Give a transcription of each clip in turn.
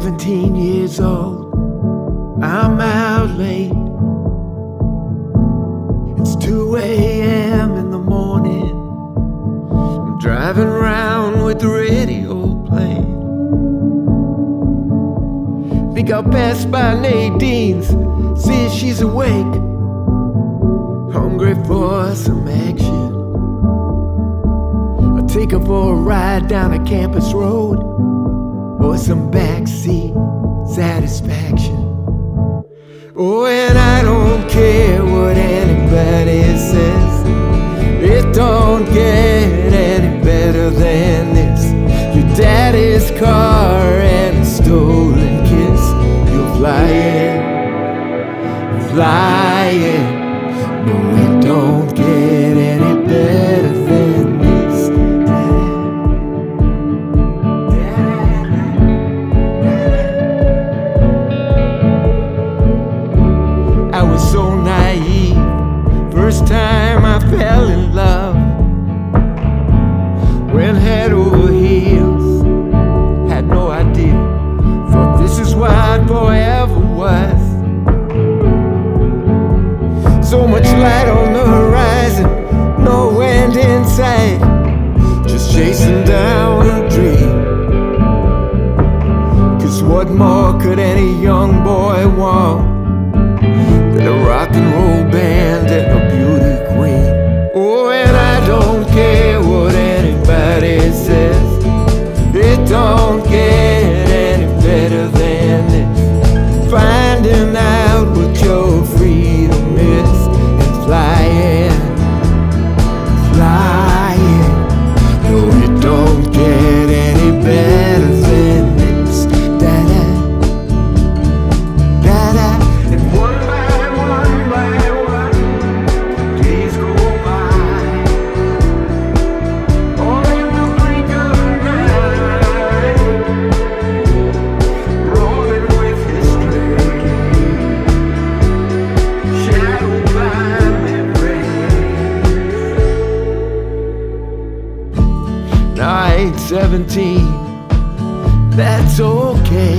17 years old, I'm out late. It's 2 a.m. in the morning. I'm driving around with the radio playing. Think I'll pass by Nadine's, see if she's awake, hungry for some action. I'll take her for a ride down a campus road, or some backseat satisfaction. Oh, and I don't care what anybody says, it don't get any better than this. Your daddy's car and a stolen kiss. You're flying, flying. No, it don't get any better than this. I was so naive, first time I fell in love. Went head over heels, had no idea. Thought this is what boy ever was. So much light on the horizon, no end in sight, just chasing down a dream. 'Cause what more could any young boy want than a rock and roll band and a beauty queen? Oh, and I don't care what anybody says, it don't get any better than this. Finding out what your freedom is and flying, flying. No, it don't get any better than this. Da-da, da-da. And one by one, days go by, all in the blink of an eye, rolling with history, shadowed by memories. Now I ain't 17, that's okay.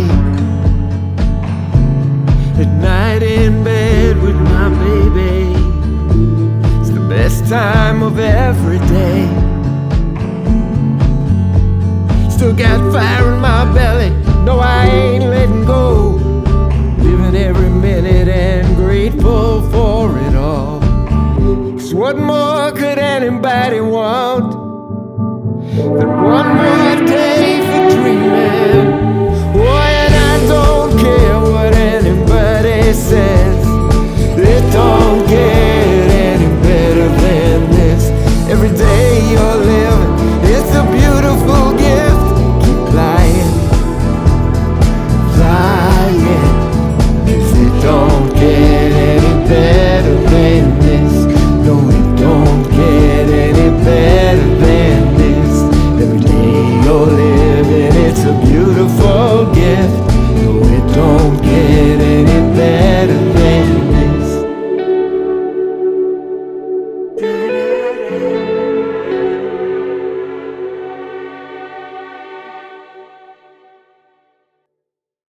At night in bed with my baby, it's the best time of every day. Still got fire in my belly, no, I ain't letting go. Living every minute and grateful for it all. 'Cause what more could anybody want than one more day for dreaming?